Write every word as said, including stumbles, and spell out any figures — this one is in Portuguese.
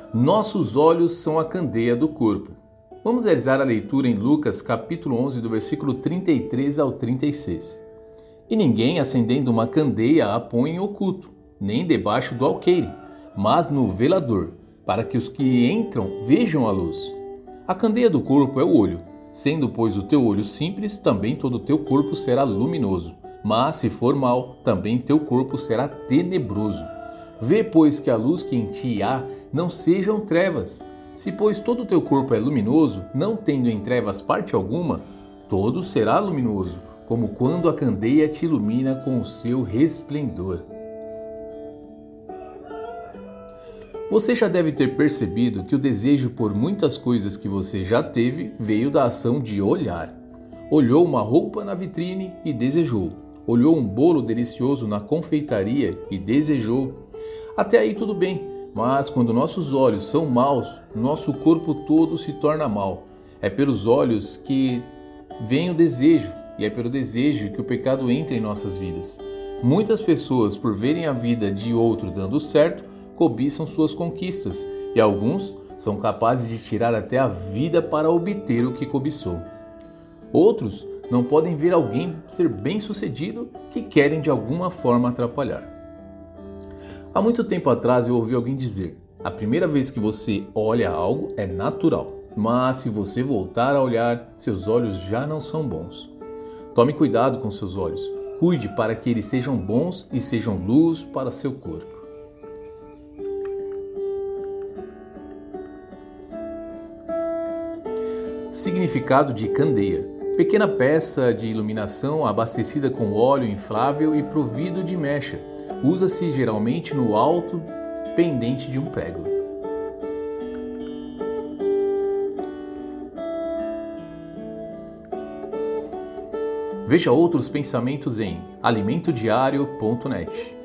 Nossos olhos são a candeia do corpo. Vamos realizar a leitura em Lucas capítulo onze, do versículo trinta e três ao trinta e seis. E ninguém, acendendo uma candeia, a põe em oculto, nem debaixo do alqueire, mas no velador, para que os que entram vejam a luz. A candeia do corpo é o olho. Sendo, pois, o teu olho simples, também todo o teu corpo será luminoso. Mas, se for mau, também teu corpo será tenebroso. Vê, pois, que a luz que em ti há não sejam trevas. Se, pois, todo o teu corpo é luminoso, não tendo em trevas parte alguma, todo será luminoso, como quando a candeia te ilumina com o seu resplendor. Você já deve ter percebido que o desejo por muitas coisas que você já teve veio da ação de olhar. Olhou uma roupa na vitrine e desejou. Olhou um bolo delicioso na confeitaria e desejou. Até aí tudo bem, mas quando nossos olhos são maus, nosso corpo todo se torna mau. É pelos olhos que vem o desejo, e é pelo desejo que o pecado entra em nossas vidas. Muitas pessoas, por verem a vida de outro dando certo, cobiçam suas conquistas, e alguns são capazes de tirar até a vida para obter o que cobiçou. Outros não podem ver alguém ser bem-sucedido que querem de alguma forma atrapalhar. Há muito tempo atrás eu ouvi alguém dizer: a primeira vez que você olha algo é natural, mas se você voltar a olhar, seus olhos já não são bons. Tome cuidado com seus olhos, cuide para que eles sejam bons e sejam luz para seu corpo. Significado de candeia: pequena peça de iluminação abastecida com óleo inflável e provido de mecha. Usa-se geralmente no alto pendente de um prego. Veja outros pensamentos em alimento diário ponto net.